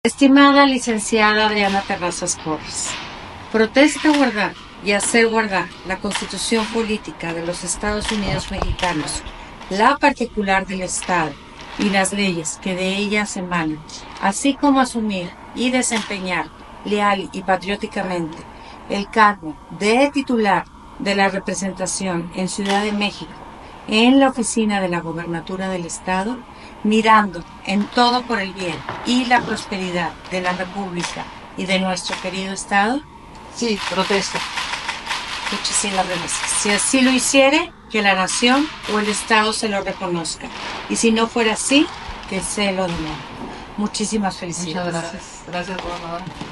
Estimada licenciada Adriana Terrazas Porras, protesta guardar y hacer guardar la Constitución Política de los Estados Unidos Mexicanos, la particular del Estado y las leyes que de ellas emanan, así como asumir y desempeñar leal y patrióticamente el cargo de titular de la representación en Ciudad de México en la oficina de la Gobernatura del Estado, mirando en todo por el bien y la prosperidad de la República y de nuestro querido Estado? Sí, protesto. Muchísimas gracias. Si así lo hiciere, que la nación o el Estado se lo reconozca. Y si no fuera así, que se lo demuestre. Muchísimas felicidades. Muchas gracias. Gracias, gobernadora.